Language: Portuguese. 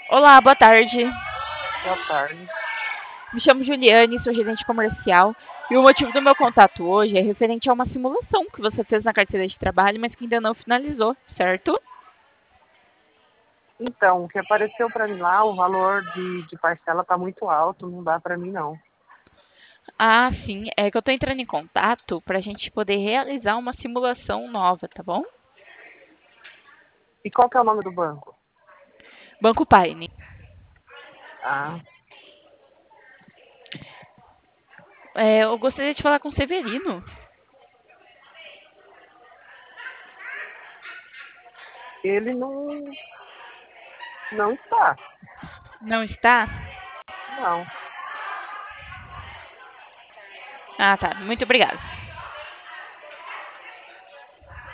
Olá, boa tarde. Boa tarde. Me chamo Juliane, sou gerente comercial. E o motivo do meu contato hoje é referente a uma simulação que você fez na carteira de trabalho, mas que ainda não finalizou, certo? Então, o que apareceu para mim lá, o valor de parcela está muito alto, não dá para mim não. Ah, sim, é que eu estou entrando em contato para a gente poder realizar uma simulação nova, tá bom? E qual que é o nome do banco? Banco Paine. Ah, Eu gostaria de falar com o Severino. ele não está. Não está? Não. Ah, tá. Muito obrigada.